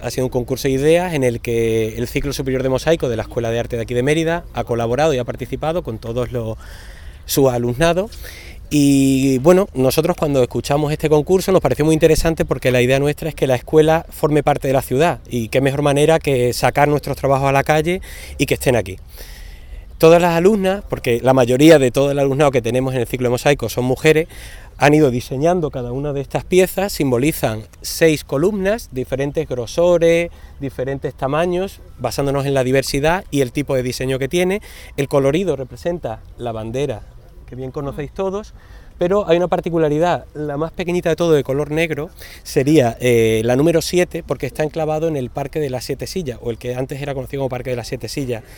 ha sido un concurso de ideas en el que el ciclo superior de mosaico de la Escuela de Arte de aquí de Mérida ha colaborado y ha participado con todos su alumnado. Y bueno, nosotros cuando escuchamos este concurso nos pareció muy interesante porque la idea nuestra es que la escuela forme parte de la ciudad y qué mejor manera que sacar nuestros trabajos a la calle y que estén aquí. Todas las alumnas, porque la mayoría de todo el alumnado que tenemos en el ciclo de mosaico son mujeres, han ido diseñando cada una de estas piezas, simbolizan 6 columnas, diferentes grosores, diferentes tamaños, basándonos en la diversidad y el tipo de diseño que tiene. El colorido representa la bandera, que bien conocéis todos, pero hay una particularidad, la más pequeñita de todo, de color negro, sería la número 7, porque está enclavado en el Parque de las 7 Sillas, o el que antes era conocido como Parque de las 7 Sillas.